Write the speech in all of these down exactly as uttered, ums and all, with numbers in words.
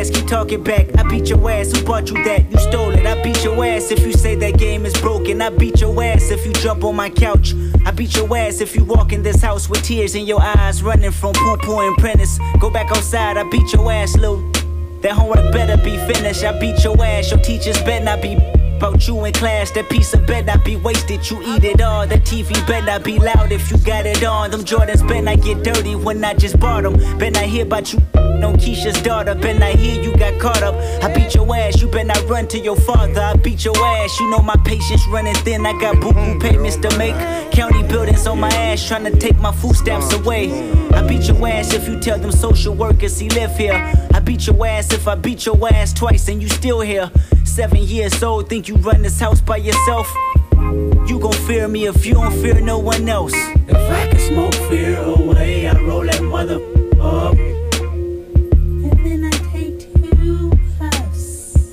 ass, keep talking back. I beat your ass, who bought you that? You stole it. I beat your ass if you say that game is broken. I beat your ass if you jump on my couch. I beat your ass if you walk in this house with tears in your eyes, running from poo-poo and Prentice. Go back outside, I beat your ass, Lou. That homework better be finished. I beat your ass, your teachers better not be about you in class. That piece of better not be wasted, you eat it all. That T V better not be loud if you got it on. Them Jordans better not get dirty when I just bought them. Better not hear about you on Keisha's daughter. Better not hear you got caught up. I beat your ass, you better not run to your father. I beat your ass, you know my patience running thin. I got boo-boo payments to make. County buildings on my ass trying to take my food stamps away. I beat your ass if you tell them social workers he live here. I beat your ass if I beat your ass twice and you still here. Seven years old, think you run this house by yourself? You gon' fear me if you don't fear no one else. If I can smoke fear away, I roll that mother up. And then I take two puffs.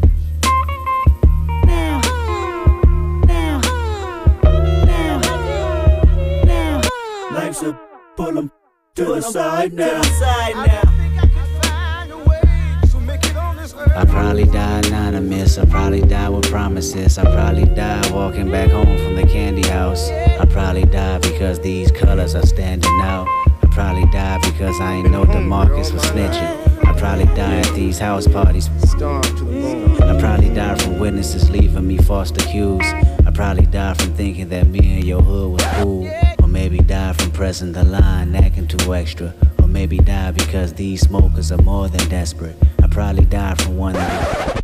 Now, now, now, now. Life's a pull 'em to the side now. To the side now. I probably die anonymous, I probably die with promises. I probably die walking back home from the candy house. I probably die because these colors are standing out. I probably die because I ain't know DeMarcus was snitching. I probably die at these house parties. I probably die from witnesses leaving me false accused. I probably die from thinking that me and your hood was cool. Or maybe die from pressing the line, acting too extra. Or maybe die because these smokers are more than desperate. I probably die from one that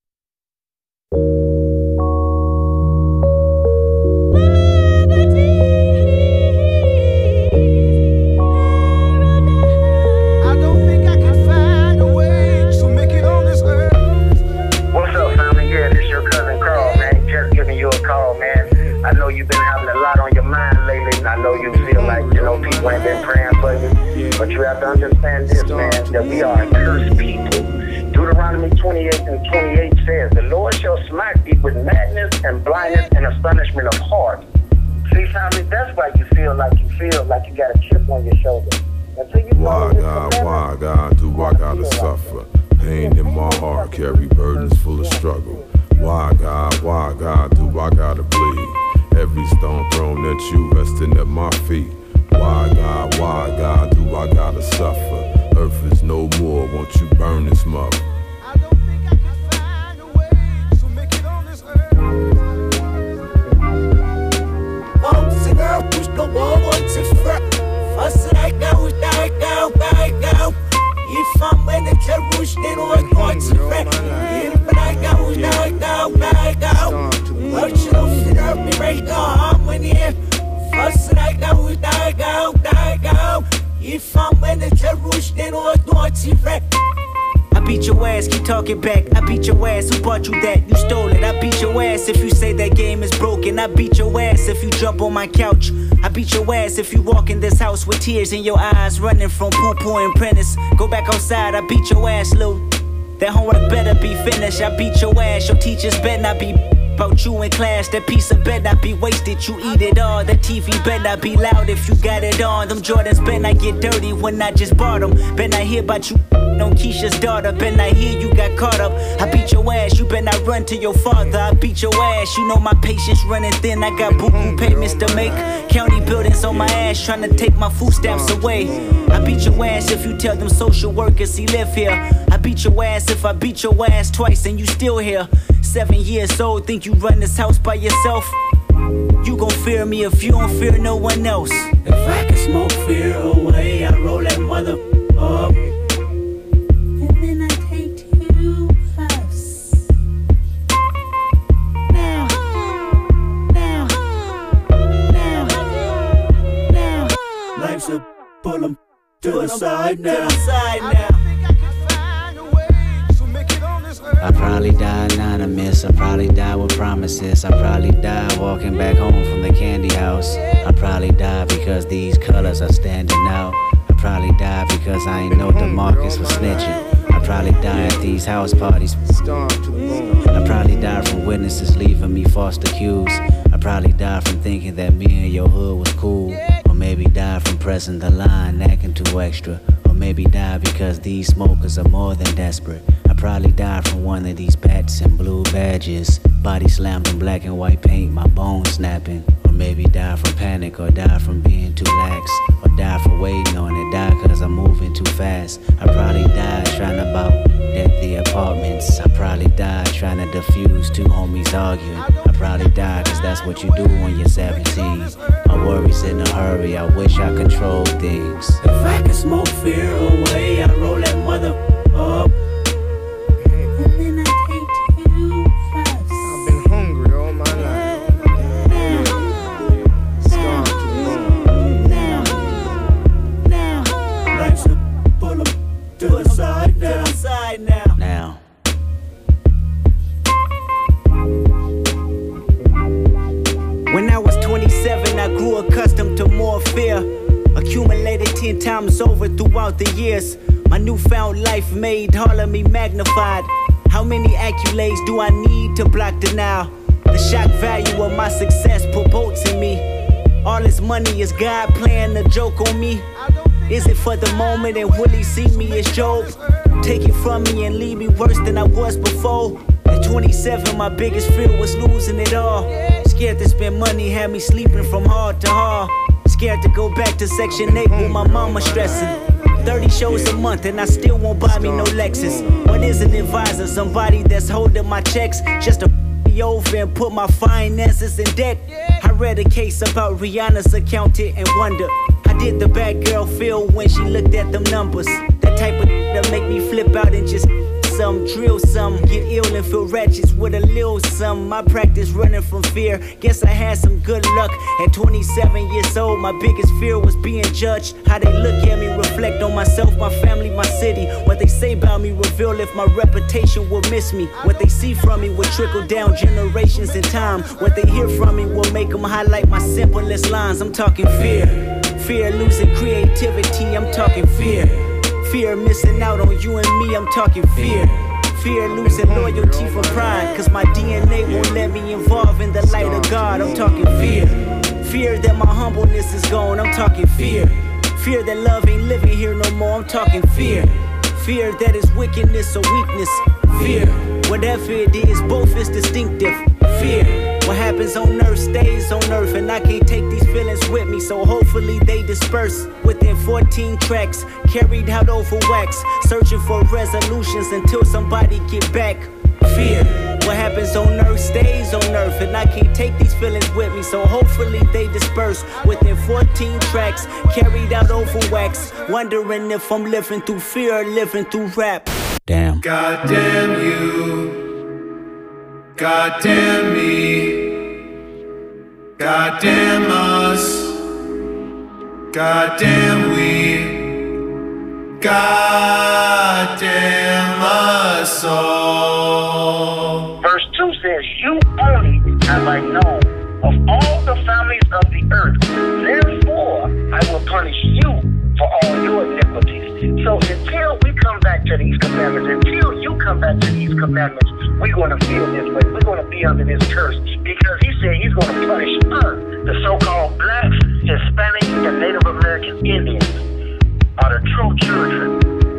But you have to understand this, man, that we are a cursed people. Deuteronomy twenty-eight and twenty-eight says, the Lord shall smite thee with madness and blindness and astonishment of heart. See, family, that's why you feel like you feel like you got a chip on your shoulder. Until you why, God, why, God, do I gotta suffer? Pain in my heart, carry burdens full of struggle. Why, God, why, God, do I gotta bleed? Every stone thrown at you, resting at my feet. Why, God, why, God, do I gotta suffer? Earth is no more, won't you burn this mother? I don't think I can find a way to make it on this earth. Bumps and I push the wall once it's fret. Fuss like I was like out, like out. If I'm in the carriage, then I'm going to fret. If I go, like out, like out. But you don't fit up me right now, I'm in here. Fuss like I was like out, like out. If I'm in the carriage, then I'm going to fret. I beat your ass, keep talking back. I beat your ass, who bought you that? You stole it. I beat your ass if you say that game is broken. I beat your ass if you jump on my couch. I beat your ass if you walk in this house with tears in your eyes, running from poo-poo and Prentice. Go back outside, I beat your ass, Lou. That homework better be finished. I beat your ass, your teachers better not be about you in class. That piece of better not be wasted, you eat it all. That T V better not be loud if you got it on. Them Jordans better not get dirty when I just bought them. Better not hear about you on Keisha's daughter. Better not hear you got caught up. I beat your ass, you better not run to your father. I beat your ass, you know my patience running thin. I got boo-boo payments to make. County buildings on my ass trying to take my food stamps away. I beat your ass if you tell them social workers he live here. I beat your ass if I beat your ass twice and you still here. Seven years old, think you run this house by yourself? You gon' fear me if you don't fear no one else. If I can smoke fear away, I roll that mother up. And then I take two puffs. Now, now, now, now. Life's a pull 'em to the side now. To the side now. I probably die anonymous, I probably die with promises. I probably die walking back home from the candy house. I probably die because these colors are standing out. I probably die because I ain't know DeMarcus was snitching. I probably die at these house parties. I probably die from witnesses leaving me false accused. I probably die from thinking that me and your hood was cool. Or maybe die from pressing the line, acting too extra. Or maybe die because these smokers are more than desperate. I probably died from one of these bats and blue badges. Body slammed in black and white paint, my bones snapping. Or maybe die from panic, or die from being too lax, or die for waiting on it, die cause I'm moving too fast. I probably died trying to bout at the apartments. I probably died trying to defuse two homies arguing. I probably died cause that's what you do when you're seventeen. My worries in a hurry, I wish I controlled things. If I could smoke fear away, I'd roll that mother up. And then I take two puffs. I've been hungry all my life. Starved too long. Now, now, Life's a bullet to the side now. To the side now. Now, When I was twenty-seven, I grew accustomed to more fear. Accumulated ten times over throughout the years. My newfound life made all of me magnified. How many accolades do I need to block denial? The shock value of my success promotes in me. All this money is God playing a joke on me. Is it for the moment and will he see me as Job? Take it from me and leave me worse than I was before. At twenty-seven, my biggest fear was losing it all. Scared to spend money, had me sleeping from hard to hard. Scared to go back to Section eight with my mama stressing. thirty shows a month and I still won't buy me no Lexus. What is an advisor? Somebody that's holding my checks just to me over and put my finances in debt. I read a case about Rihanna's accountant and wonder, how did the bad girl feel when she looked at them numbers? That type of that make me flip out and just some, drill some, get ill and feel wretched with a little some. My practice running from fear, guess I had some good luck. At twenty-seven years old, my biggest fear was being judged. How they look at me, reflect on myself, my family, my city. What they say about me reveal if my reputation will miss me. What they see from me will trickle down generations in time. What they hear from me will make them highlight my simplest lines. I'm talking fear, fear losing creativity, I'm talking fear. Fear missing out on you and me, I'm talking fear. Fear losing loyalty for pride, cause my D N A won't let me involve in the light of God, I'm talking fear. Fear that my humbleness is gone, I'm talking fear. Fear that love ain't living here no more, I'm talking fear. Fear that is wickedness or weakness. Fear, whatever it is, both is distinctive. Fear, what happens on earth stays on earth, and I can't take these feelings with me, so hopefully they disperse. Within fourteen tracks, carried out over wax, searching for resolutions until somebody get back. Fear, what happens on earth stays on earth, and I can't take these feelings with me, so hopefully they disperse. Within fourteen tracks, carried out over wax, wondering if I'm living through fear or living through rap. damn. God damn you. God damn me. God damn us. God damn we. God damn us all. Verse two says, you only have I known of all the families of the earth. Therefore, I will punish you for all your iniquities. So until we come back to these commandments, until you come back to these commandments, we're going to feel this way. We're going to be under this curse because he said he's going to punish us. The so-called blacks, Hispanics, and Native American Indians are the true children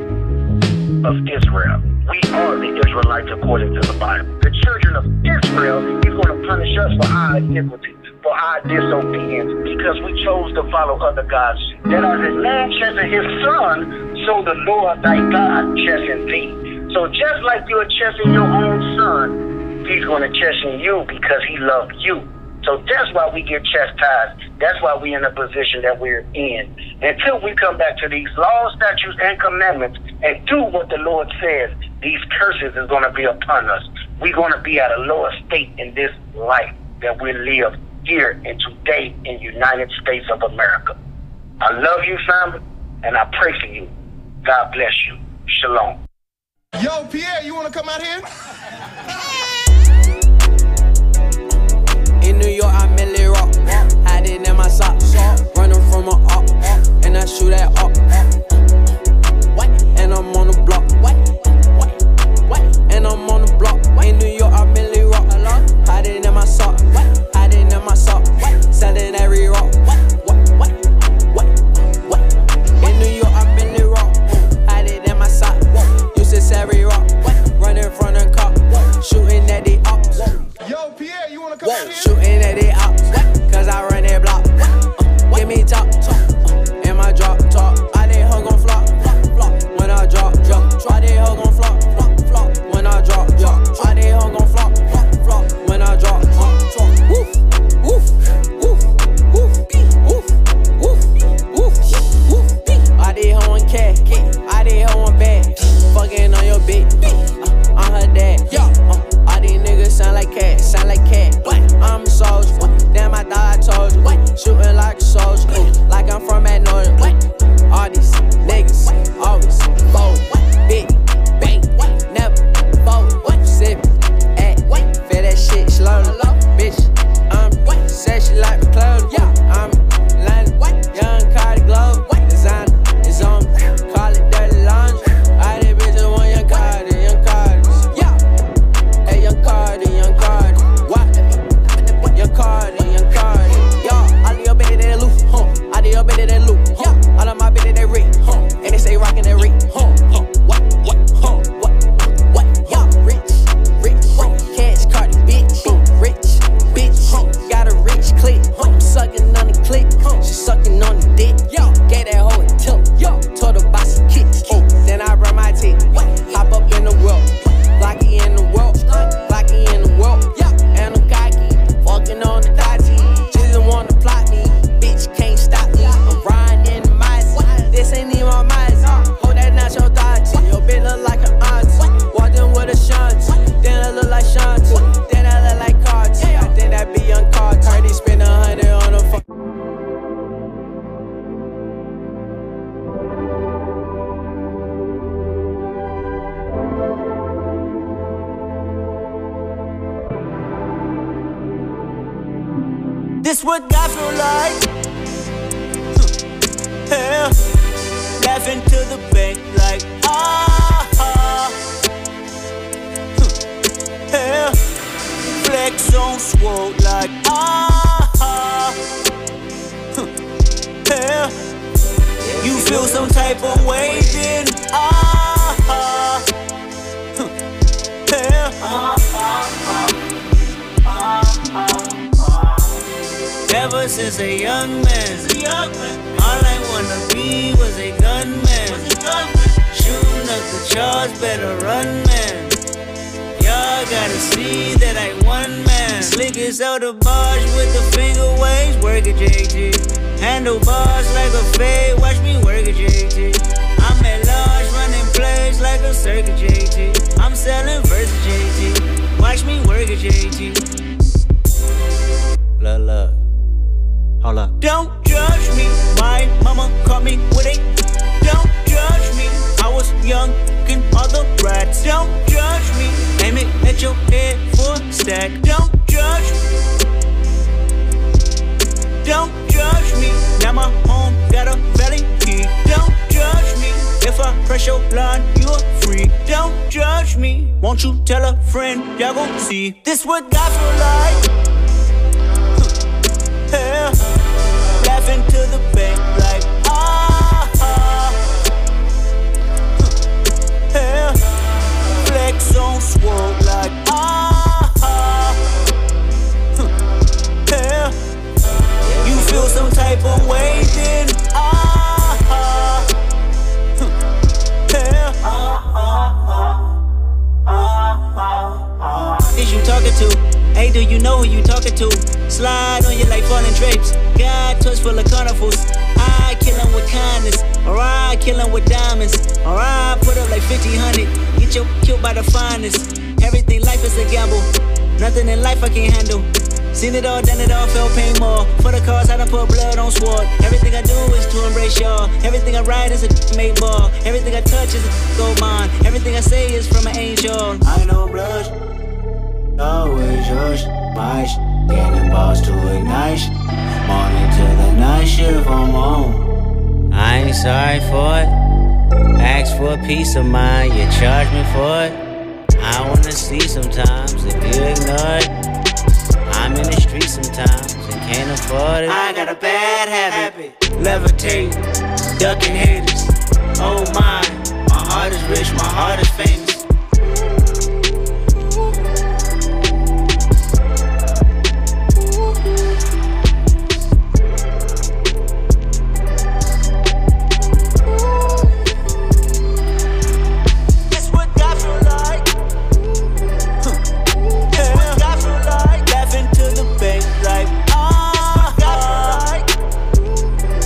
of Israel. We are the Israelites according to the Bible. The children of Israel, he's going to punish us for our iniquity, for our disobedience, because we chose to follow other gods. That as a man chasing his son, so the Lord thy God chasing thee. So just like you're chasing your own son, he's going to chasten you because he loved you. So that's why we get chastised. That's why we're in the position that we're in. Until we come back to these laws, statutes, and commandments and do what the Lord says, these curses is going to be upon us. We're going to be at a lower state in this life that we live here and today in the United States of America. I love you, family, and I pray for you. God bless you. Shalom. Yo, Pierre, you want to come out here? In New York, I merely rock, hiding in my socks, running from a up, and I shoot that up. And I'm on the block, and I'm on the block. In New York, I merely rock, hiding in my sock, hiding in my sock, selling every rock. In New York, I merely rock, This what God feel like. Yeah. Laughing to the bank like ah ah. Yeah. Flex on swole like ah ah. Yeah. You feel some type of way then ah ah. Yeah. Ah ah ah ah. Ever since a young man, all I wanna be was a gunman. Shooting up the charts, better run, man. Y'all gotta see that I one man. Slick as out the barge with the finger waves, work at J T. Handlebars like a fade, watch me work at J T. I'm at large, running plays like a circuit J T. I'm selling versus J T. Watch me work at J T. Look, look. Hold up. Don't judge me. My mama caught me with it. Don't judge me. I was young and other rats. Don't judge me. Aim it at your head for a stack. Don't judge me. Don't judge me. Now my home got a valley key. Don't judge me. If I press your line, you're free. Don't judge me. Won't you tell a friend? Y'all gon' see. This what God feel like. Yeah. Laughing to the bank like ah ah. Yeah. Flex on swole like ah ah. Yeah. You feel some type of way then ah ah. Yeah. Is you talking to? Hey, do you know who you talking to? Slide on you like falling drapes. God touch full of carnivals. I kill him with kindness, or I kill him with diamonds, or I put up like fifty hundred. Get you killed by the finest. Everything life is a gamble. Nothing in life I can't handle. Seen it all, done it all, felt pain more. For the cause, I done put blood on sword. Everything I do is to embrace y'all. Everything I write is a made ball. Everything I touch is a gold mine. Everything I say is from an angel. I know blush. Always yours, my getting balls to ignite. Morning to the night shift, I'm on. I ain't sorry for it. Ask for a peace of mind, you charge me for it. I wanna see sometimes if you ignore it. I'm in the street sometimes and can't afford it. I got a bad habit, levitate, ducking haters. Oh my, my heart is rich, my heart is famous.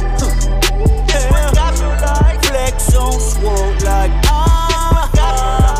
Swole like ah,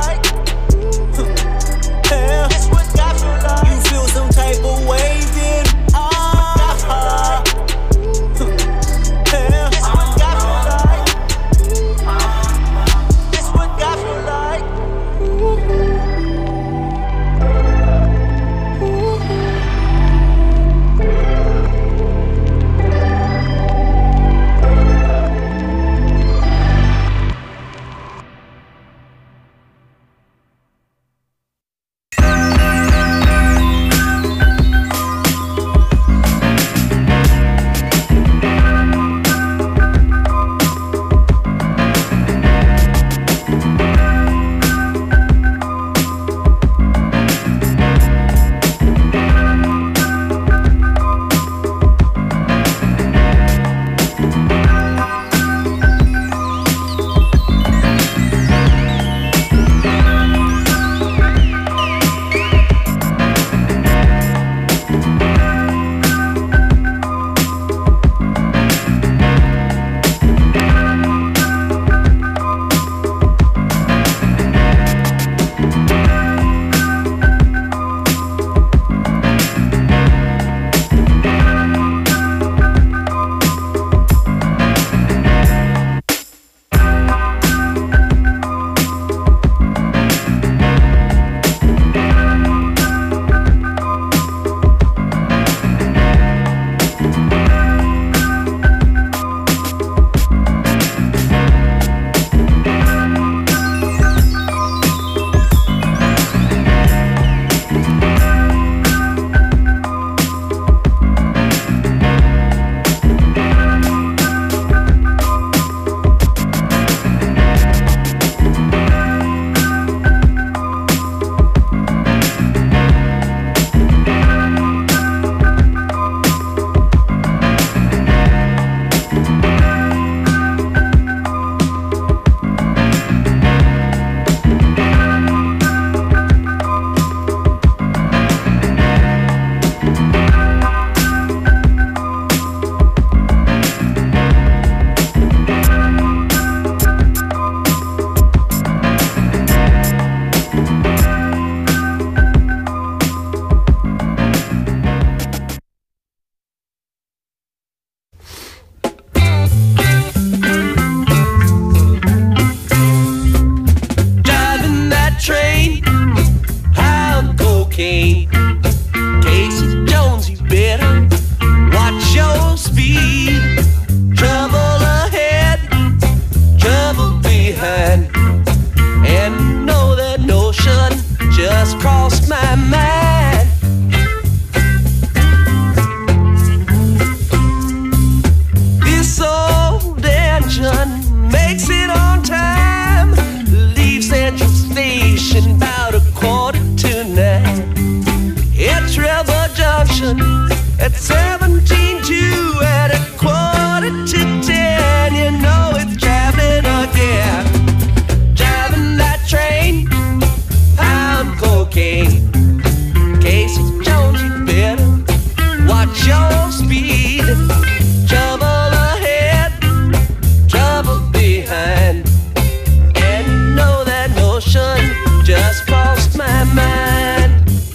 just crossed my mind.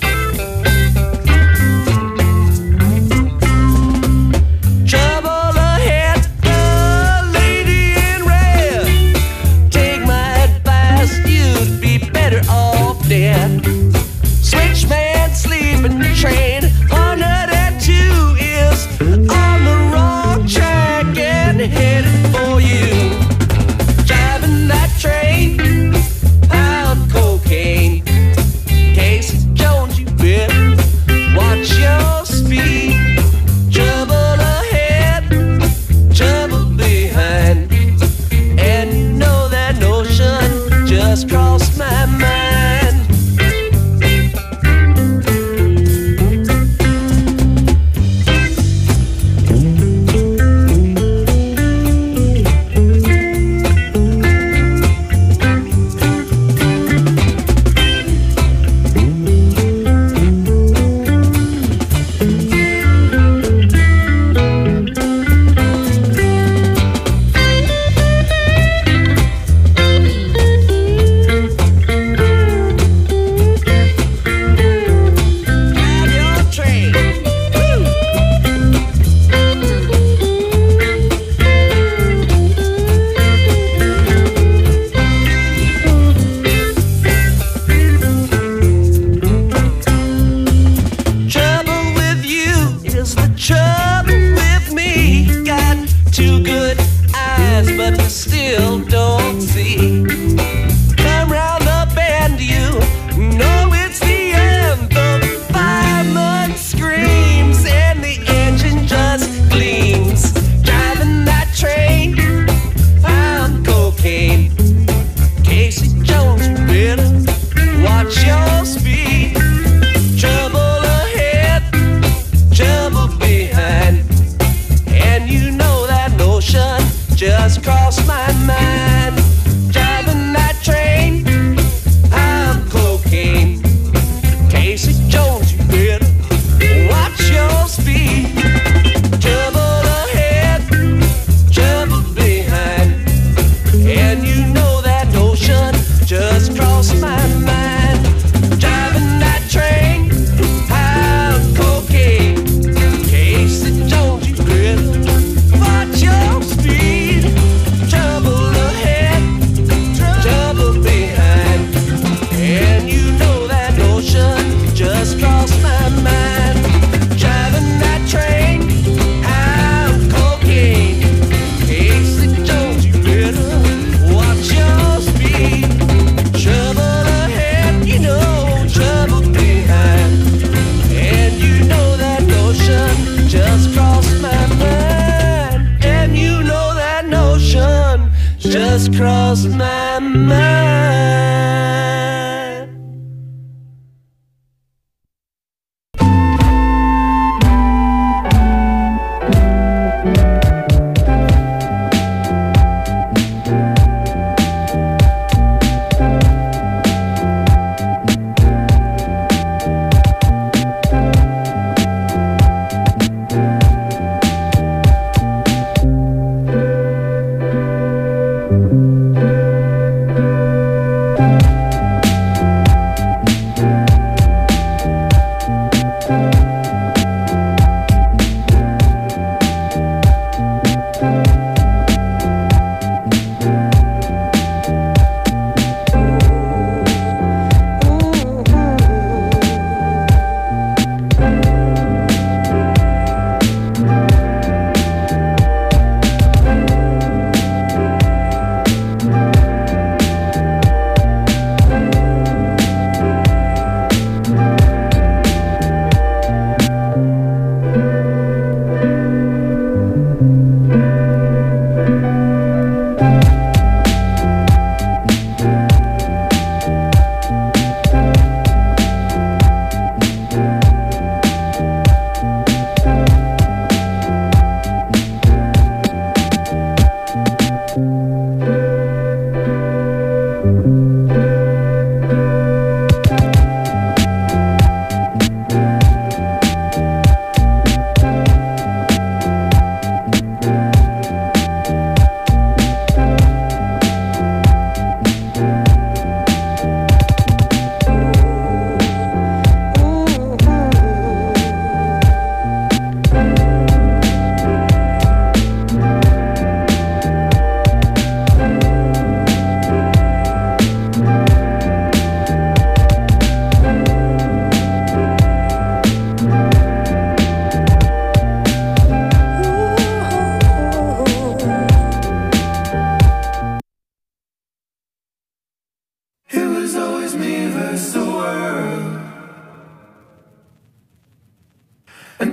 Trouble ahead, the lady in red. Take my advice, you'd be better off dead. Switchman sleeping train, one hundred two is on the wrong track and headed for you. Driving that train, pound cocaine. Casey Jones, you better watch your speed. Trouble ahead, trouble behind. And you know that notion just crossed my mind.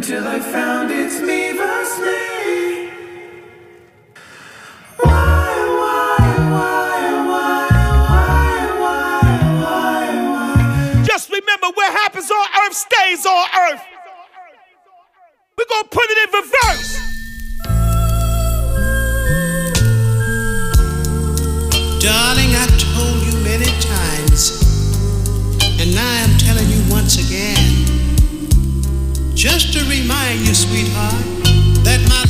until I found it's me versus me. Why, why, why, why, why, why, why, why? Just remember, what happens on earth stays on earth. We're gonna put it in reverse. Darling, I've told you many times, and now I'm telling you once again, just to remind you, sweetheart, that my...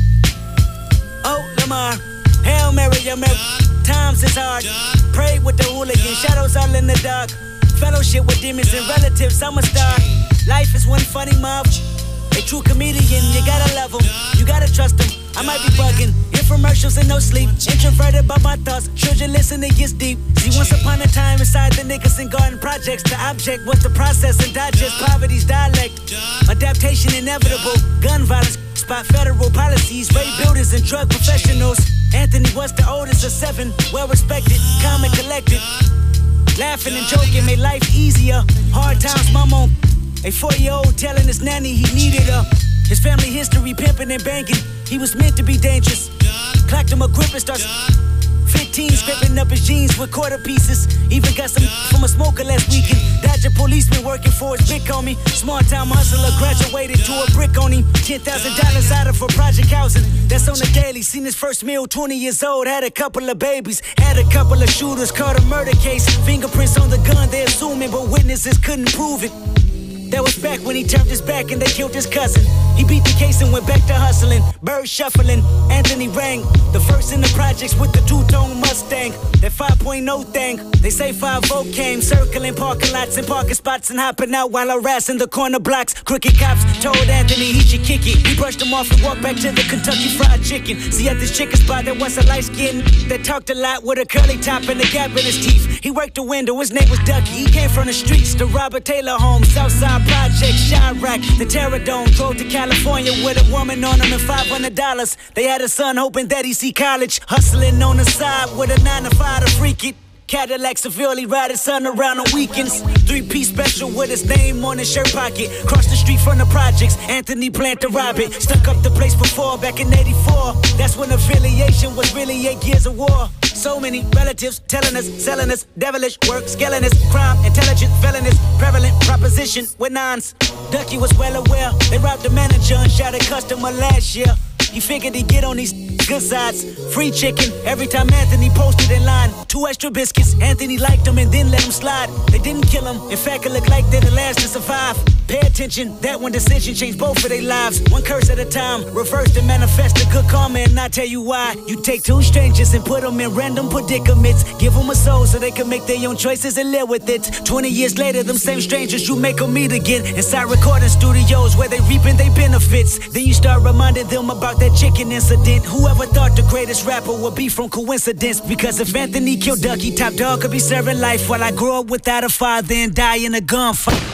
Oh, Lamar, Hail Mary, your Mary, times is hard. Pray with the hooligan, shadows all in the dark. Fellowship with demons and relatives, I'm a star. Life is one funny mob. A true comedian, you gotta love him, you gotta trust him. I might be bugging, infomercials and no sleep. Introverted by my thoughts, children listen, it gets deep. See, once upon a time inside the Nicholson Garden projects, the object was to process and digest poverty's dialect. Adaptation inevitable, gun violence, spot federal policies, raid builders and drug professionals. Anthony was the oldest of seven, well respected, calm and collected. Laughing and joking made life easier. Hard times, mama on a four-year-old telling his nanny he needed her. His family history, pimping and banging. He was meant to be dangerous. Clacked him a grip and starts fifteen, scraping up his jeans with quarter pieces. Even got some from a smoker last weekend. Dodger policeman working for his big homie. Small time hustler graduated to a brick on him. ten thousand dollars out of for project housing. That's on the daily. Seen his first meal, twenty years old. Had a couple of babies. Had a couple of shooters. Caught a murder case. Fingerprints on the gun, they assuming, but witnesses couldn't prove it. That was back when he turned his back and they killed his cousin. He beat the case and went back to hustling. Bird shuffling, Anthony rang. The first in the projects with the two-tone Mustang. That five point oh thing. They say five oh came, circling parking lots and parking spots and hopping out while harassing the corner blocks. Crooked cops told Anthony he should kick it. He brushed him off and walked back to the Kentucky Fried Chicken. See, at this chicken spot there was a light-skinned that talked a lot with a curly top and a gap in his teeth. He worked the window, his name was Ducky. He came from the streets, the Robert Taylor home, Southside Project, Chirac, the Terror Dome. Drove to California with a woman on him and five hundred dollars. They had a son hoping that he'd see college. Hustling on the side with a nine to five to freak it. Cadillac severely ride his son around on weekends. Three-piece special with his name on his shirt pocket. Cross the street from the projects, Anthony planned to rob it. Stuck up the place before, back in eighty-four. That's when affiliation was really eight years of war. So many relatives telling us, selling us, devilish work, scaling us, crime, intelligent, felonious, prevalent proposition with nines. Ducky was well aware. They robbed the manager and shot a customer last year. He figured he'd get on these good sides. Free chicken every time Anthony posted in line. Two extra biscuits, Anthony liked them and then let them slide. They didn't kill him, in fact it looked like they're the last to survive. Pay attention, that one decision changed both of their lives. One curse at a time, reversed and manifested good karma. And I'll tell you why. You take two strangers and put them in random predicaments. Give them a soul so they can make their own choices and live with it. Twenty years later, them same strangers you make them meet again inside recording studios where they reaping their benefits. Then you start reminding them about that chicken incident. Whoever thought the greatest rapper would be from coincidence? Because if Anthony killed Ducky, Top Dog could be serving life while I grow up without a father and die in a gunfight.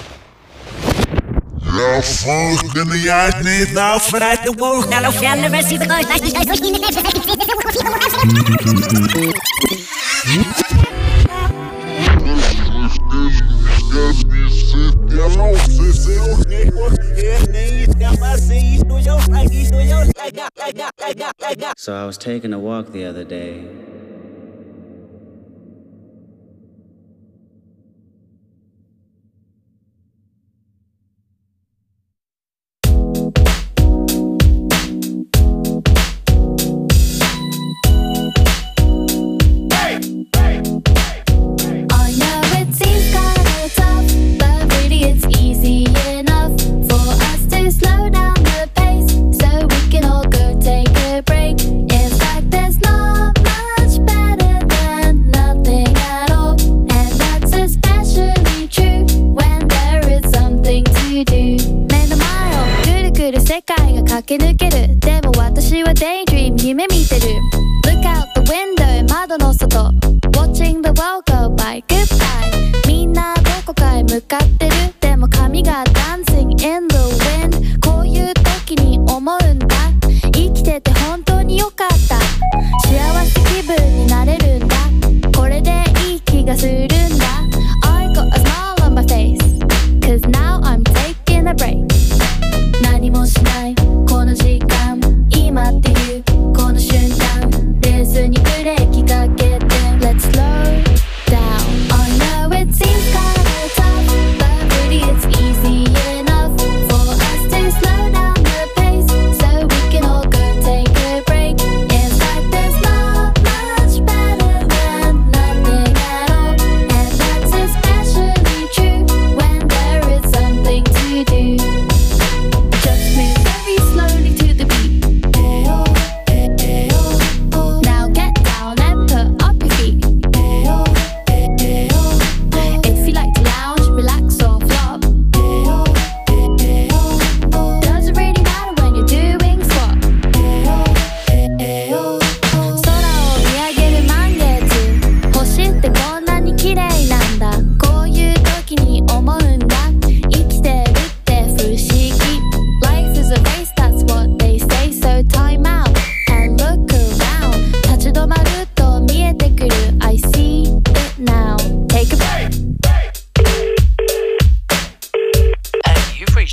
Jag fullständigt nytt now för att det var när fjällen över sig So I was taking a walk the other day. Look out the window 窓の外 Watching the world go by Goodbye みんなどこかへ向かってるでも髪が Dancing in the wind こういう時に思うんだ生きてて本当によかった幸せ気分になれるんだこれでいい気がするんだ I got a smile on my face Cause now I'm taking a break 何も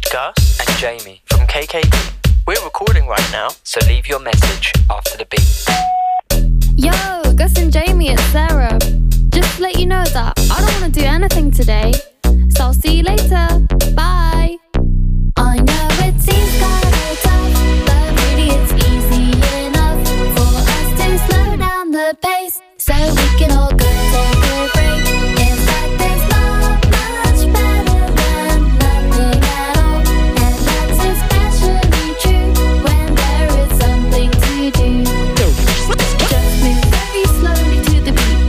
Gus and Jamie from K K B. We're recording right now, so leave your message after the beat. Yo, Gus and Jamie, it's Sarah. Just to let you know that I don't want to do anything today, so I'll see you later. Bye. I know it seems kinda tough, but really it's easy enough for us to slow down the pace, so we can all go take a break. In fact, there's not much better than nothing at all, and that's especially true when there is something to do. Just move very slowly to the beat.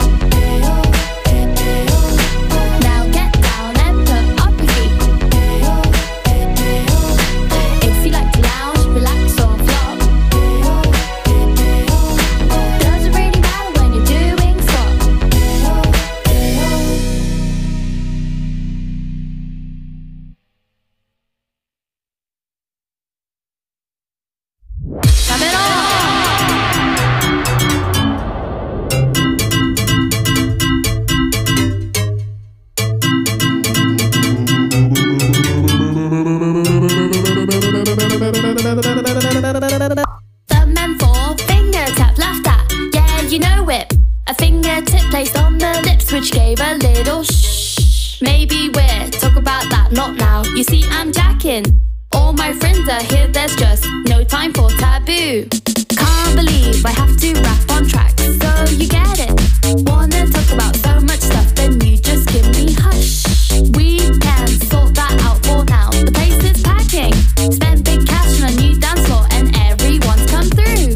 Now get down and put up your feet. If you like to lounge, relax or flop, doesn't really matter when you're doing swap. Come it on! The men four finger tap laughed at, yeah you know it. A fingertip placed on the lips which gave a little shh. Maybe we're talk about that, not now. You see I'm jacking. All my friends are here, there's just no time for taboo. Can't believe I have to rap on track, so you get it. Wanna talk about so much stuff, then you just give me hush. We can sort that out for now. The place is packing. Spend big cash on a new dance floor and everyone's come through.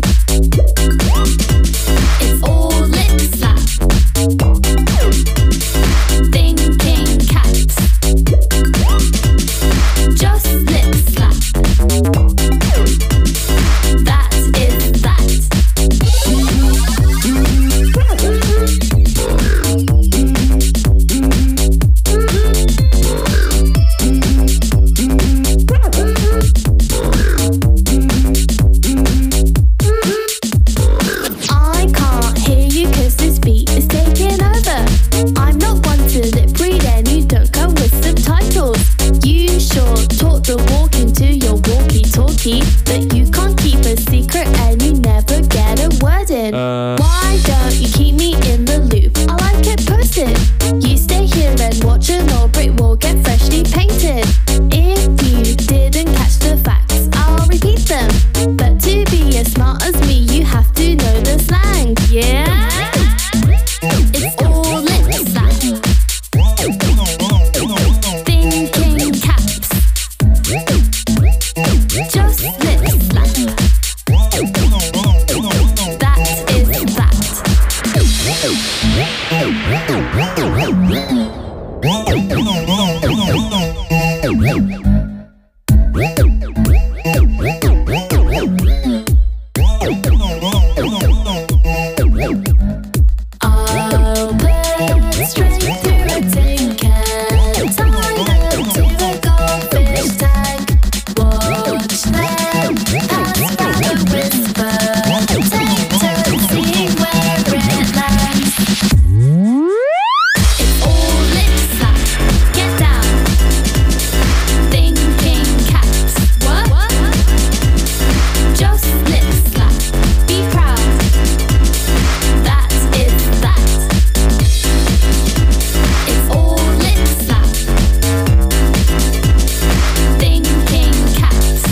It's all lip slap, thinking caps, just lip slap. That is that. I can't hear you cause this beat is taking over. I'm not one to lip read and you don't come with subtitles. You sure taught the walk into your walkie-talkie, but you can't keep a secret and you never get a word in. Uh. Why don't you keep me in the loop? I like it posted. You stay here and watch an old brick wall get freshly painted. If you didn't catch the facts, I'll repeat them. But to be as smart as me, you have to know the slang, yeah? It's all lip slap, thinking caps, just lip slap. That is that. I'll put straight through a tin can, tied up to a goldfish tank. Watch them pass by a whisper, take turns seeing where it lands. It's all lip slap, get down, thinking caps. What? Just lip slap, be proud. That is that. It's all lip slap, thinking caps,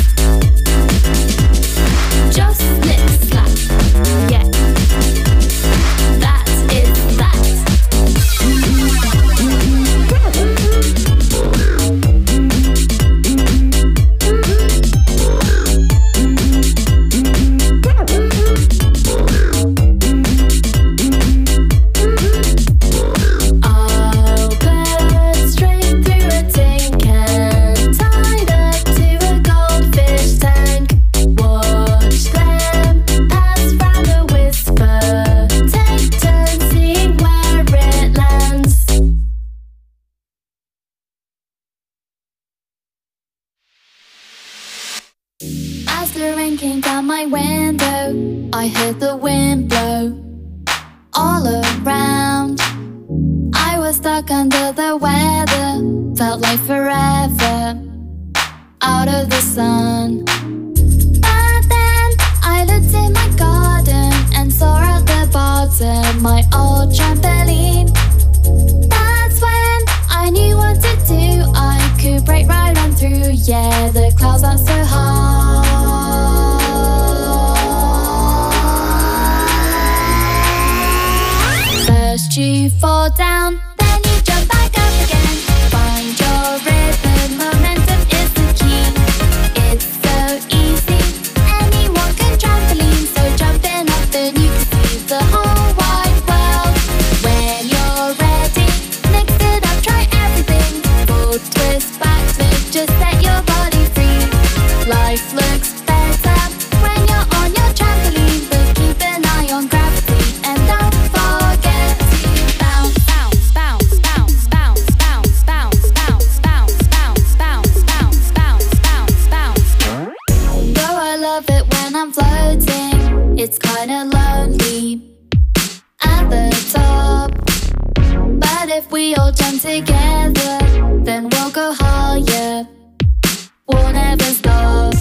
just lip slap, yeah. That is that. I'll put straight through a tin can, tied up to a goldfish tank. Watch them pass round a whisper, take turns seeing where it lands. As the rain came down my window, I heard the wind blow all around. I was stuck under the weather, felt like forever. out of the sun. But then I looked in my garden and saw at the bottom my old trampoline. That's when I knew what to do. I could break right on through. Yeah, the clouds aren't so high. First you fall down, then you jump back up again. Find your rhythm, momentum is the key. It's so easy, anyone can trampoline. So jumping up then you can see the whole wide world. When you're ready, mix it up, try everything. Full twist, back flip, just set your body free. Life looks better when you're on your trampoline, but keep an eye on gravity and don't forget to bounce, bounce, bounce, bounce, bounce, bounce, bounce, bounce, bounce, bounce, bounce, bounce, bounce, bounce, bounce. Though I love it when I'm floating, it's kinda lonely at the top. But if we all jump together, then we'll go higher. We'll never stop.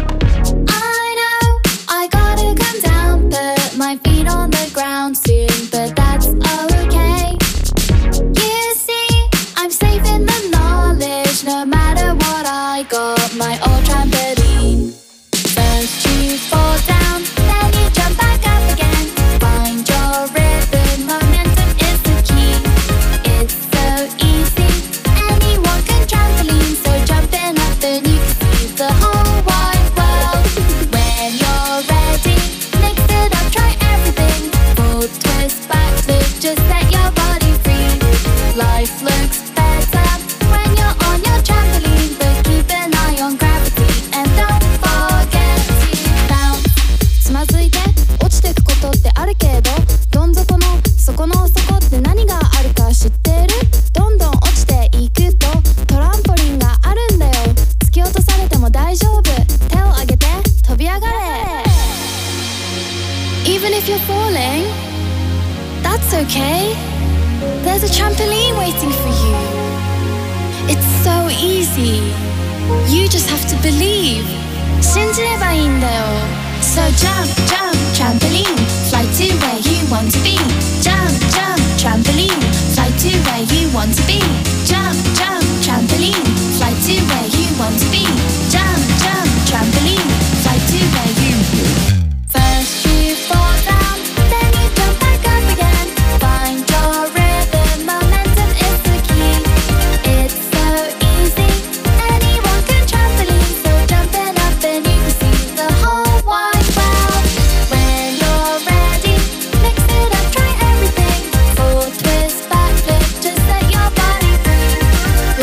I know I gotta come down, put my feet on the ground soon, but that's okay. You see, I'm safe in the knowledge, no matter what I got, my old trampoline. First you fall down, then you jump back up again. Find your rhythm, momentum is the key. It's so easy, anyone can trampoline. So jumping up then you can see the whole wide world. When you're ready, mix it up, try everything. Full twist, back flip, just set your body free. Life looks better when you're on your trampoline, but keep an eye on gravity and don't forget to bounce. つまずいて落ちてくことってあるけど、どん底の底の底って何があるか知ってる？どんどん落ちていくとトランポリンがあるんだよ。突き落とされても大丈夫。手を上げて飛び上がれ。Even if you're falling, that's okay. There's a trampoline waiting for you. It's so easy. You just have to believe. 信じればいいんだよ。So jump, jump, trampoline, fly to where you want to be. Jump, jump, trampoline, fly to where you want to be. Jump, jump, trampoline, fly to where you want to be. Jump, jump, trampoline, fly to where you. First you fall down, then you jump back up again. Find your rhythm, momentum is the key. It's so easy, anyone can trampoline. So jumping up and you can see the whole wide world. When you're ready, mix it up, try everything. Full twist, back flip, just set your body free.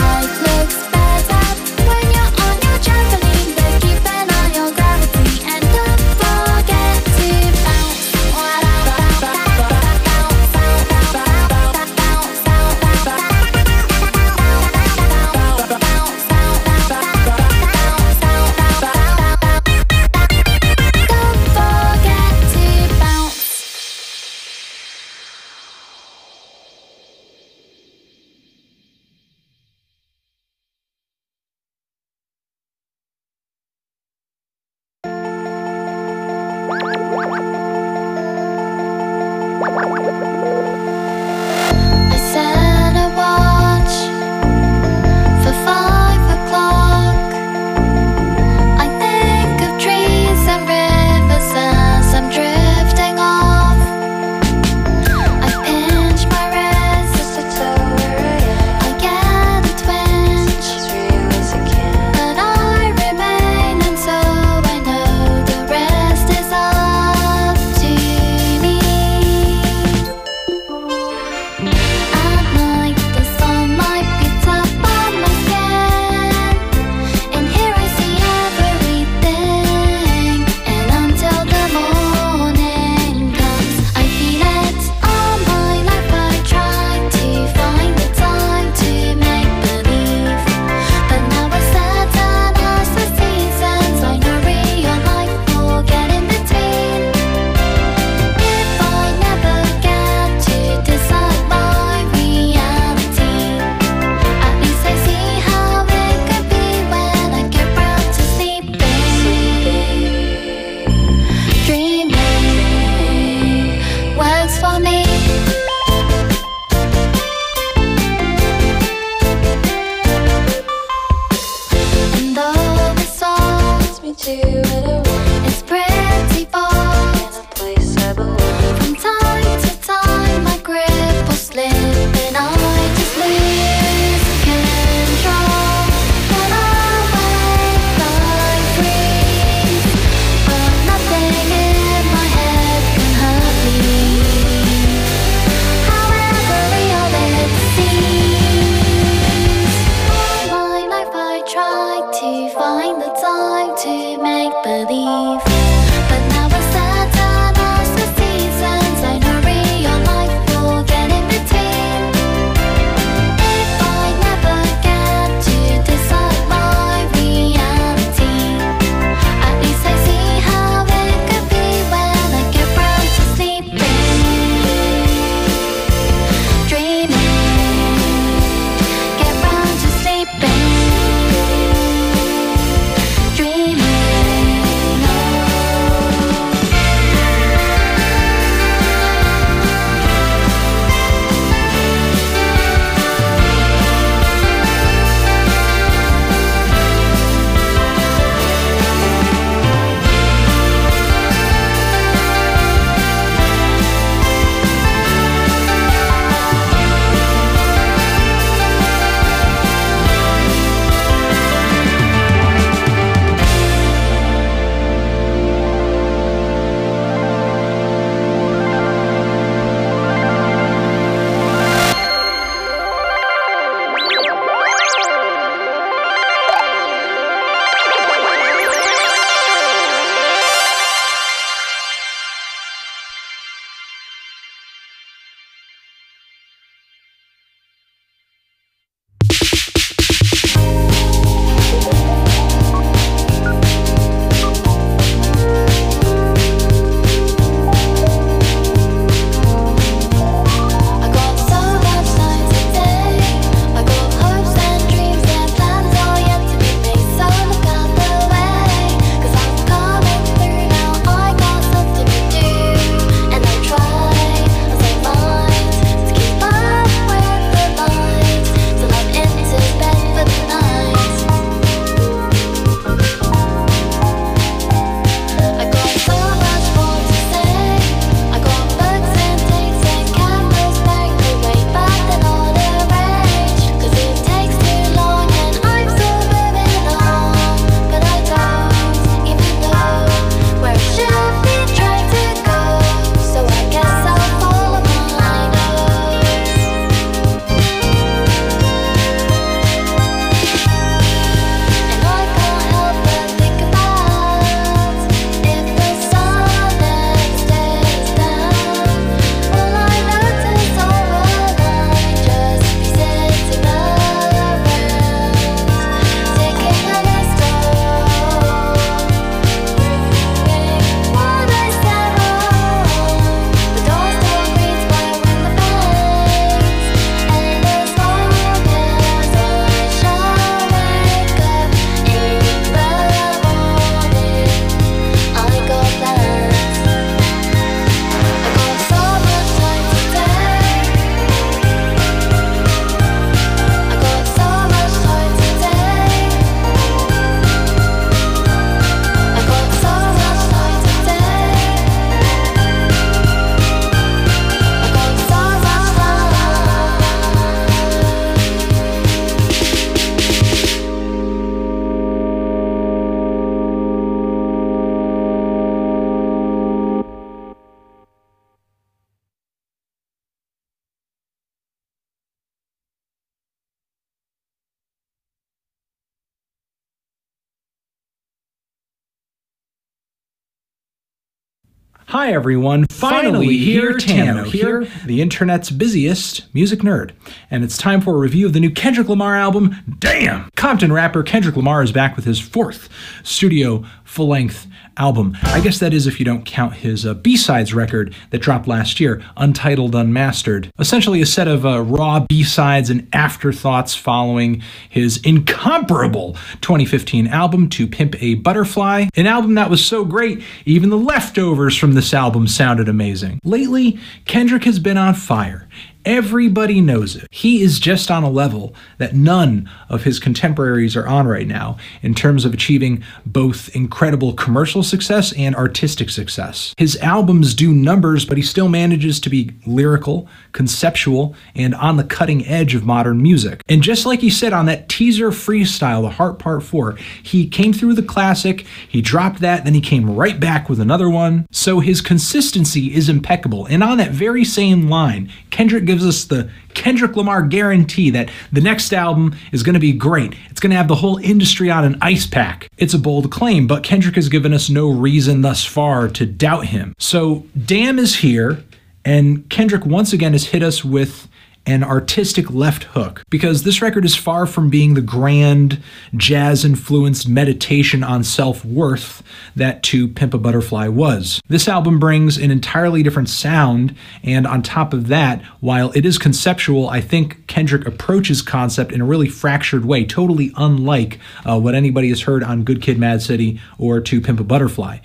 Hi everyone, finally here, Tano here, the internet's busiest music nerd. And it's time for a review of the new Kendrick Lamar album, Damn! Compton rapper Kendrick Lamar is back with his fourth studio full-length album. I guess that is if you don't count his uh, B-sides record that dropped last year, Untitled Unmastered. Essentially a set of uh, raw B-sides and afterthoughts following his incomparable twenty fifteen album, To Pimp a Butterfly. An album that was so great, even the leftovers from this album sounded amazing. Lately, Kendrick has been on fire. Everybody knows it. He is just on a level that none of his contemporaries are on right now in terms of achieving both incredible commercial success and artistic success. His albums do numbers, but he still manages to be lyrical, conceptual, and on the cutting edge of modern music. And just like he said on that teaser freestyle, The Heart Part four, he came through the classic, he dropped that, then he came right back with another one. So his consistency is impeccable. And on that very same line, Kendrick gives us the Kendrick Lamar guarantee that the next album is going to be great. It's going to have the whole industry on an ice pack. It's a bold claim, but Kendrick has given us no reason thus far to doubt him. So Damn is here, and Kendrick once again has hit us with an artistic left hook, because this record is far from being the grand, jazz-influenced meditation on self-worth that To Pimp a Butterfly was. This album brings an entirely different sound, and on top of that, while it is conceptual, I think Kendrick approaches concept in a really fractured way, totally unlike uh, what anybody has heard on Good Kid, Mad City or To Pimp a Butterfly.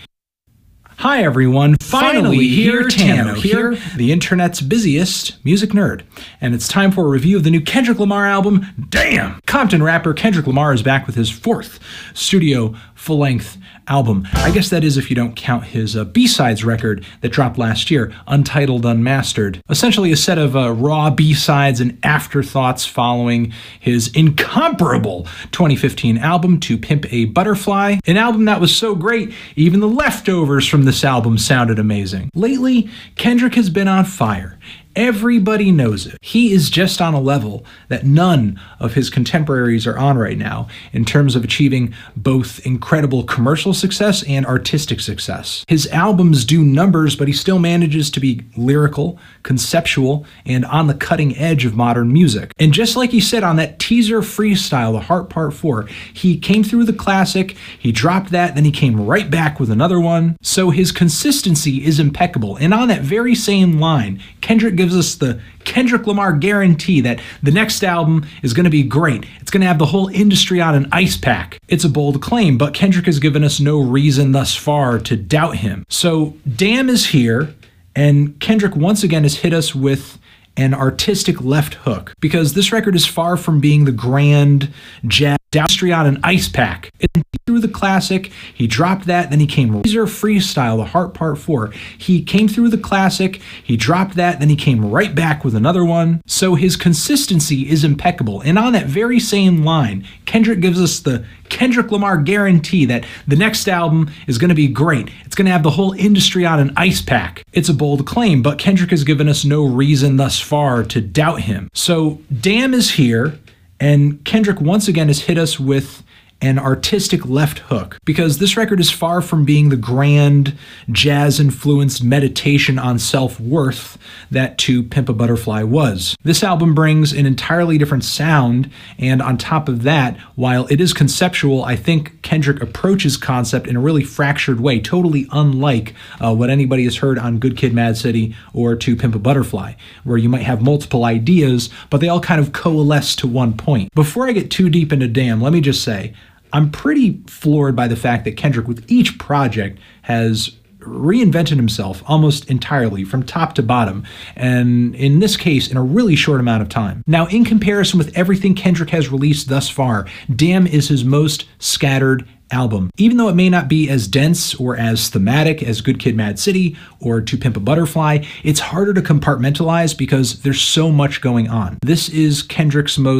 Hi everyone, finally here, Tano here, the internet's busiest music nerd. And it's time for a review of the new Kendrick Lamar album, Damn! Compton rapper Kendrick Lamar is back with his fourth studio full-length album. I guess that is if you don't count his uh, B-sides record that dropped last year, Untitled Unmastered. Essentially a set of uh, raw B-sides and afterthoughts following his incomparable twenty fifteen album, To Pimp a Butterfly. An album that was so great, even the leftovers from this album sounded amazing. Lately, Kendrick has been on fire. Everybody knows it. He is just on a level that none of his contemporaries are on right now in terms of achieving both incredible commercial success and artistic success. His albums do numbers, but he still manages to be lyrical, conceptual, and on the cutting edge of modern music. And just like he said on that teaser freestyle, The Heart Part four, he came through the classic, he dropped that, then he came right back with another one. So his consistency is impeccable. And on that very same line, Kendrick gives us the Kendrick Lamar guarantee that the next album is going to be great. It's going to have the whole industry on an ice pack. It's a bold claim, but Kendrick has given us no reason thus far to doubt him. So Damn is here, and Kendrick once again has hit us with an artistic left hook, because this record is far from being the grand, jazz industry on an ice pack. It through the classic, he dropped that, then he came teaser freestyle, The Heart Part four. He came through the classic, he dropped that, then he came right back with another one. So his consistency is impeccable. And on that very same line, Kendrick gives us the Kendrick Lamar guarantee that the next album is going to be great. It's going to have the whole industry on an ice pack. It's a bold claim, but Kendrick has given us no reason thus far to doubt him. So Damn is here, and Kendrick once again has hit us with an artistic left hook, because this record is far from being the grand, jazz-influenced meditation on self-worth that To Pimp a Butterfly was. This album brings an entirely different sound, and on top of that, while it is conceptual, I think Kendrick approaches concept in a really fractured way, totally unlike uh, what anybody has heard on Good Kid, Mad City or To Pimp a Butterfly, where you might have multiple ideas, but they all kind of coalesce to one point. Before I get too deep into Damn, let me just say, I'm pretty floored by the fact that Kendrick, with each project, has reinvented himself almost entirely from top to bottom, and in this case, in a really short amount of time. Now, in comparison with everything Kendrick has released thus far, Damn is his most scattered album. Even though it may not be as dense or as thematic as Good Kid, Mad City or To Pimp a Butterfly, it's harder to compartmentalize because there's so much going on. This is Kendrick's most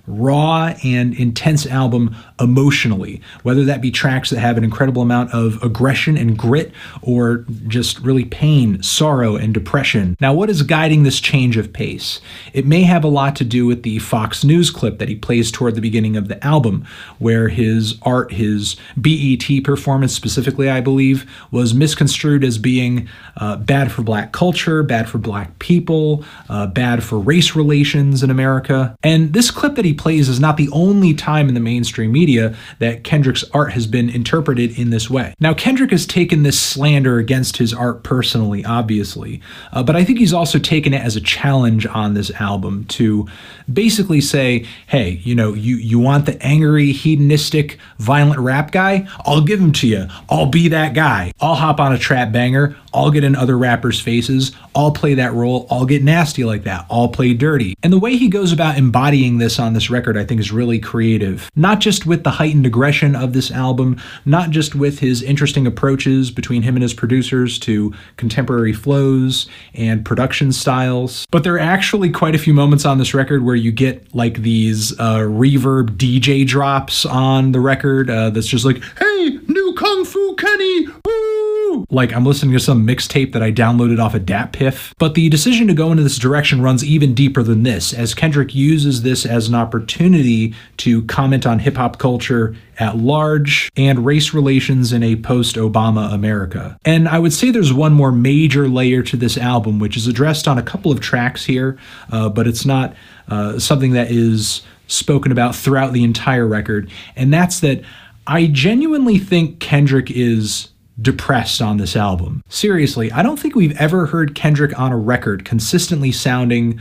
raw and intense album emotionally, whether that be tracks that have an incredible amount of aggression and grit or just really pain, sorrow, and depression. Now, what is guiding this change of pace? It may have a lot to do with the Fox News clip that he plays toward the beginning of the album, where his art, his B E T performance specifically, I believe, was misconstrued as being uh, bad for black culture, bad for black people, uh, bad for race relations in America. And this clip that he plays is not the only time in the mainstream media that Kendrick's art has been interpreted in this way. Now, Kendrick has taken this slander against his art personally, obviously, uh, but I think he's also taken it as a challenge on this album to basically say, hey, you know, you, you want the angry, hedonistic, violent rap guy? I'll give him to you. I'll be that guy. I'll hop on a trap banger. I'll get in other rappers' faces. I'll play that role. I'll get nasty like that. I'll play dirty. And the way he goes about embodying this on this record, I think, is really creative. Not just with the heightened aggression of this album, not just with his interesting approaches between him and his producers to contemporary flows and production styles, but there are actually quite a few moments on this record where you get like these uh, reverb D J drops on the record uh, that's just like, hey, new Kung Fu Kenny, woo! Like I'm listening to some mixtape that I downloaded off of DatPiff. But the decision to go into this direction runs even deeper than this, as Kendrick uses this as an opportunity to comment on hip-hop culture at large and race relations in a post-Obama America. And I would say there's one more major layer to this album, which is addressed on a couple of tracks here, uh, but it's not uh, something that is spoken about throughout the entire record. And that's that I genuinely think Kendrick is depressed on this album. Seriously, I don't think we've ever heard Kendrick on a record consistently sounding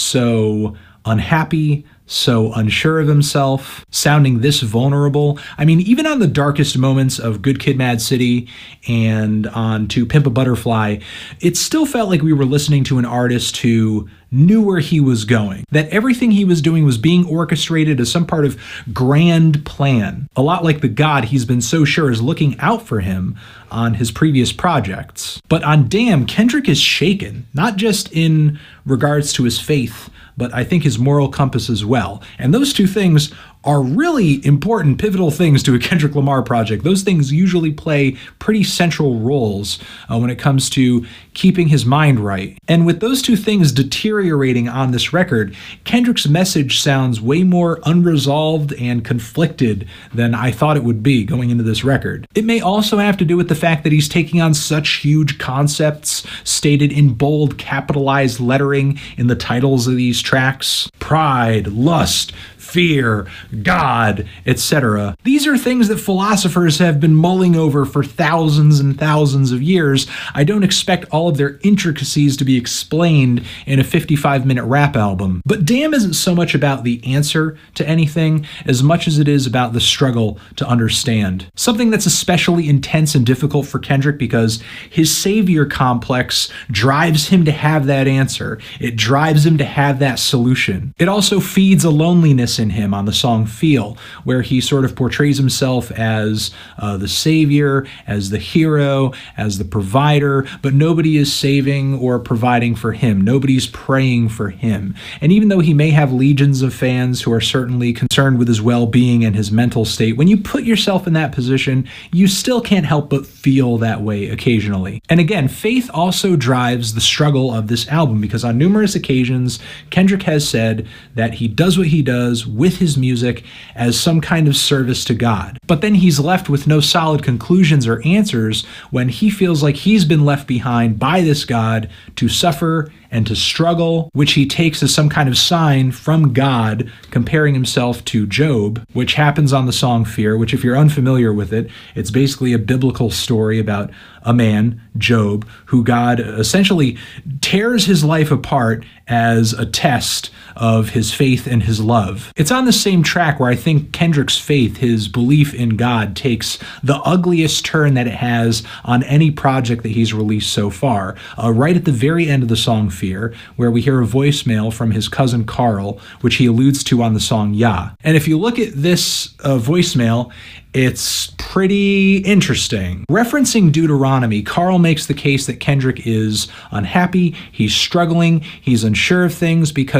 so unhappy, so unsure of himself, sounding this vulnerable. I mean, even on the darkest moments of Good Kid, Mad City and on To Pimp a Butterfly, it still felt like we were listening to an artist who knew where he was going, that everything he was doing was being orchestrated as some part of grand plan, a lot like the God he's been so sure is looking out for him on his previous projects. But on Damn, Kendrick is shaken, not just in regards to his faith, but I think his moral compass as well. And those two things are really important, pivotal things to a Kendrick Lamar project. Those things usually play pretty central roles uh, when it comes to keeping his mind right. And with those two things deteriorating on this record, Kendrick's message sounds way more unresolved and conflicted than I thought it would be going into this record. It may also have to do with the fact that he's taking on such huge concepts stated in bold, capitalized lettering in the titles of these tracks. Pride, lust, fear, God, et cetera. These are things that philosophers have been mulling over for thousands and thousands of years. I don't expect all of their intricacies to be explained in a fifty-five minute rap album. But Damn isn't so much about the answer to anything as much as it is about the struggle to understand. Something that's especially intense and difficult for Kendrick because his savior complex drives him to have that answer. It drives him to have that solution. It also feeds a loneliness in him on the song Feel, where he sort of portrays himself as uh, the savior, as the hero, as the provider, but nobody is saving or providing for him. Nobody's praying for him. And even though he may have legions of fans who are certainly concerned with his well-being and his mental state, when you put yourself in that position, you still can't help but feel that way occasionally. And again, faith also drives the struggle of this album, because on numerous occasions, Kendrick has said that he does what he does with his music as some kind of service to God. But then he's left with no solid conclusions or answers when he feels like he's been left behind by this God to suffer and to struggle, which he takes as some kind of sign from God, comparing himself to Job, which happens on the song Fear, which, if you're unfamiliar with it, it's basically a biblical story about a man, Job, who God essentially tears his life apart as a test of his faith and his love. It's on the same track where I think Kendrick's faith, his belief in God, takes the ugliest turn that it has on any project that he's released so far. Uh, right at the very end of the song Fear, where we hear a voicemail from his cousin Carl, which he alludes to on the song Yeah. And if you look at this uh, voicemail, it's pretty interesting. Referencing Deuteronomy, Carl makes the case that Kendrick is unhappy, he's struggling, he's unsure of things because he's kind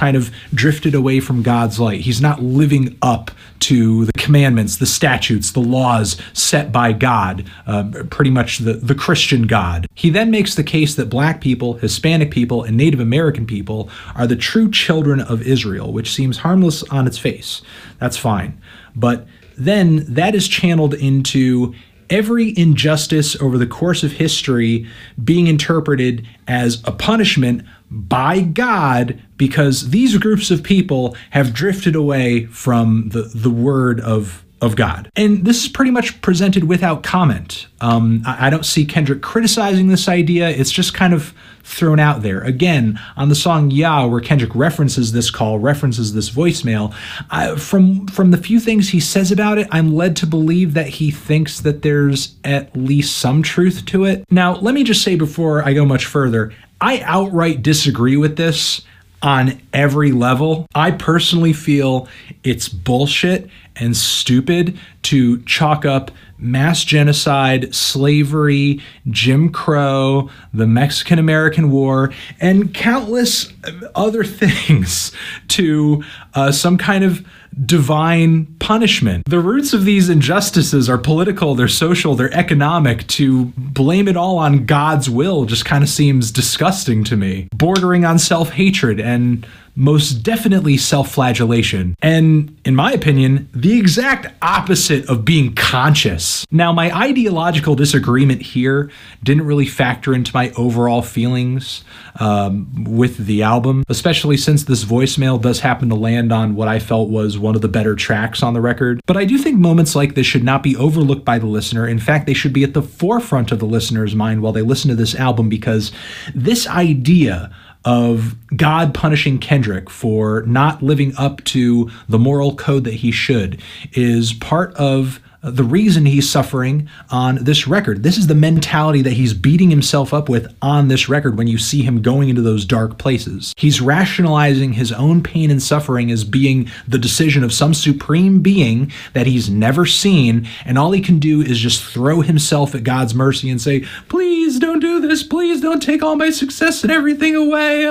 kind of drifted away from God's light. He's not living up to the commandments, the statutes, the laws set by God, uh, pretty much the, the Christian God. He then makes the case that black people, Hispanic people, and Native American people are the true children of Israel, which seems harmless on its face. That's fine. But then that is channeled into every injustice over the course of history being interpreted as a punishment by God because these groups of people have drifted away from the, the word of, of God. And this is pretty much presented without comment. Um, I, I don't see Kendrick criticizing this idea. It's just kind of thrown out there. Again, on the song Yeah, where Kendrick references this call, references this voicemail, I, from, from the few things he says about it, I'm led to believe that he thinks that there's at least some truth to it. Now, let me just say before I go much further, I outright disagree with this on every level. I personally feel it's bullshit and stupid to chalk up mass genocide, slavery, Jim Crow, the Mexican-American War, and countless other things to uh, some kind of divine punishment. The roots of these injustices are political, they're social, they're economic. To blame it all on God's will just kind of seems disgusting to me, bordering on self-hatred and most definitely self-flagellation, and, in my opinion, the exact opposite of being conscious. Now, my ideological disagreement here didn't really factor into my overall feelings um, with the album, especially since this voicemail does happen to land on what I felt was one of the better tracks on the record. But I do think moments like this should not be overlooked by the listener. In fact, they should be at the forefront of the listener's mind while they listen to this album, because this idea of God punishing Kendrick for not living up to the moral code that he should is part of the reason he's suffering on this record. This is the mentality that he's beating himself up with on this record when you see him going into those dark places. He's rationalizing his own pain and suffering as being the decision of some supreme being that he's never seen, and all he can do is just throw himself at God's mercy and say, please don't do this, please don't take all my success and everything away.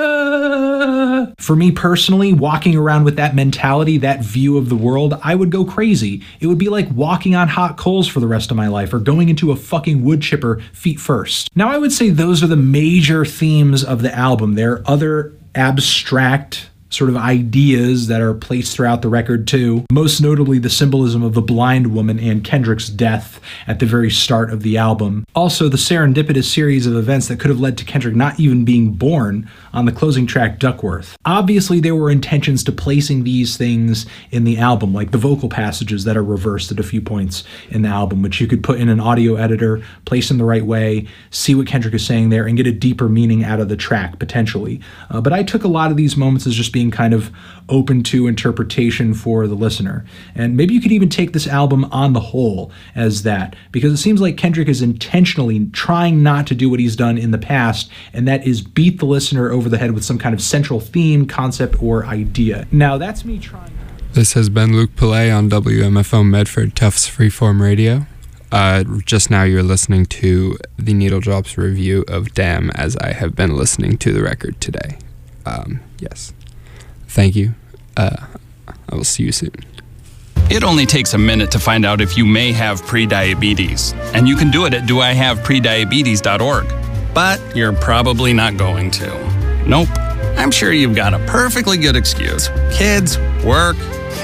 Uh. For me personally, walking around with that mentality, that view of the world, I would go crazy. It would be like walking on hot coals for the rest of my life, or going into a fucking wood chipper feet first. Now, I would say those are the major themes of the album. There are other abstract sort of ideas that are placed throughout the record too, most notably the symbolism of the blind woman and Kendrick's death at the very start of the album. Also, the serendipitous series of events that could have led to Kendrick not even being born on the closing track, Duckworth. Obviously, there were intentions to placing these things in the album, like the vocal passages that are reversed at a few points in the album, which you could put in an audio editor, place in the right way, see what Kendrick is saying there, and get a deeper meaning out of the track, potentially. Uh, but I took a lot of these moments as just being kind of open to interpretation for the listener. And maybe you could even take this album on the whole as that, because it seems like Kendrick is intentionally trying not to do what he's done in the past, and that is beat the listener over the head with some kind of central theme, concept, or idea. Now, that's me trying. This has been Luke Pillay on W M F O Medford Tufts Freeform Radio. Uh, just now you're listening to the Needle Drops review of Damn, as I have been listening to the record today. Um, yes. Thank you. Uh, I will see you soon. It only takes a minute to find out if you may have prediabetes, and you can do it at do I have prediabetes dot org. But you're probably not going to. Nope. I'm sure you've got a perfectly good excuse. Kids, work.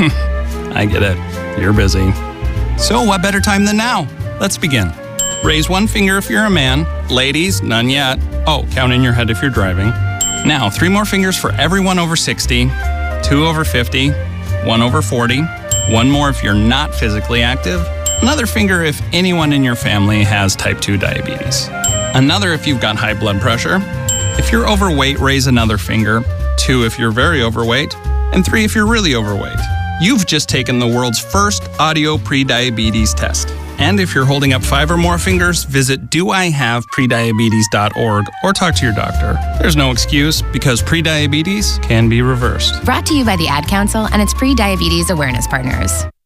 I get it. You're busy. So what better time than now? Let's begin. Raise one finger if you're a man. Ladies, none yet. Oh, count in your head if you're driving. Now, three more fingers for everyone over sixty, two over fifty, one over forty, one more if you're not physically active, another finger if anyone in your family has type two diabetes, another if you've got high blood pressure. If you're overweight, raise another finger, two if you're very overweight, and three if you're really overweight. You've just taken the world's first audio prediabetes test. And if you're holding up five or more fingers, visit do I have prediabetes dot org or talk to your doctor. There's no excuse, because prediabetes can be reversed. Brought to you by the Ad Council and its pre-diabetes awareness partners.